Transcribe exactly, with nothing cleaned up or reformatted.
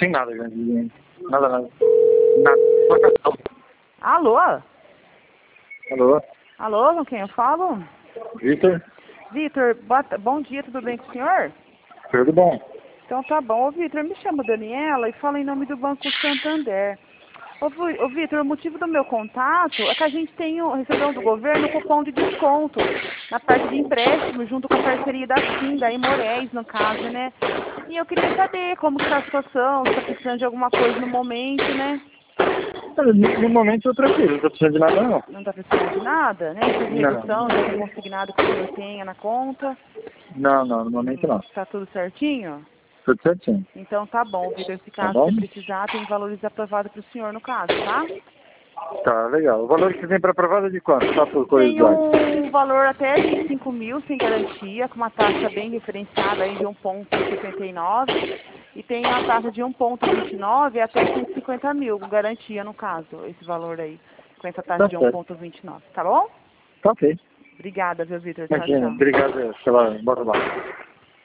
sem nada, grande. Nada, nada. Nada. Marcação. Alô? Alô? Alô, com quem eu falo? Vitor? Vitor, boa ta- bom dia, tudo bem com o senhor? Tudo bom? Então tá bom. Ô, Vitor, me chamo Daniela e falo em nome do Banco Santander. Ô, Vi- ô Vitor, o motivo do meu contato é que a gente tem, um- recebeu do governo um cupom de desconto na parte de empréstimo, junto com a parceria da Sinda, em Moraes, no caso, né? E eu queria saber como que tá a situação, se está precisando de alguma coisa no momento, né? No no momento eu tô tranquilo, não tô precisando de nada não. Não está precisando de nada, né? Precisa de Não. redução, de algum consignado que o senhor tenha na conta. Não, não, no momento não. Está tudo certinho? Tudo certinho. Então tá bom, Vitor. Se Tá caso bom? você precisar, tem valores aprovados para o senhor no caso, tá? Tá, legal. O valor que você tem pra aprovada é de quanto? Só por Tem curiosidade. um valor até de cinco mil sem garantia, com uma taxa bem diferenciada aí de um ponto setenta e nove. E tem a taxa de um ponto vinte e nove até cento e cinquenta mil, com garantia no caso, esse valor aí, com essa taxa Tá de um certo. ponto vinte e nove, tá bom? Tá ok. Obrigada, viu, Vitor? Tchau, Imagina, tchau. obrigado pela bota lá.